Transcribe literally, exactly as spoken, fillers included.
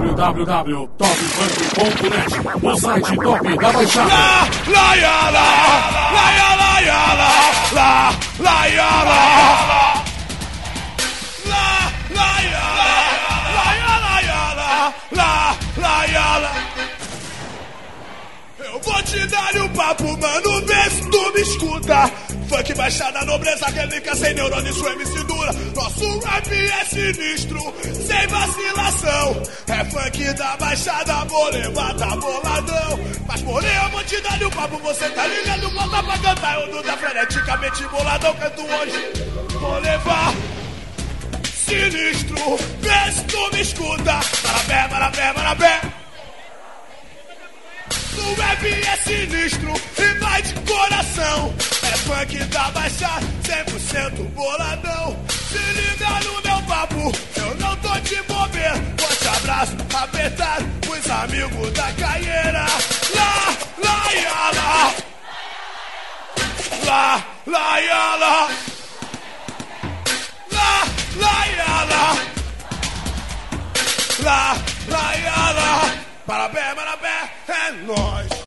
w w w ponto top funk ponto net, o site top da Baixada. Lá, lá, lá, lá, lá, lá, lá, lá, lá, lá, lá. Eu vou te dar um papo, mano, vê se tu me escuta. Funk Baixada, nobreza relíquia, sem neurônio, isso é M C dura. Nosso rap é sinistro, sem vacilação. É funk da Baixada, vou levar, tá boladão. Mas porém eu vou te dar um papo, você tá ligado, bota pra cantar. Eu Duda freneticamente boladão, canto hoje, vou levar. Sinistro, vê se tu me escuta. Marabé, marabé, marabé. O rap é sinistro e vai de coração. É funk da Baixada, cem por cento boladão. Se liga no meu papo, eu não tô de bobeira. Forte abraço, apertado, os amigos da caieira. Lá, lá, ia, lá. Lá, lá, ia, lá. Lá, lá, ia, lá. Lá, lá, ia, lá. Parabéns, parabéns, é nóis.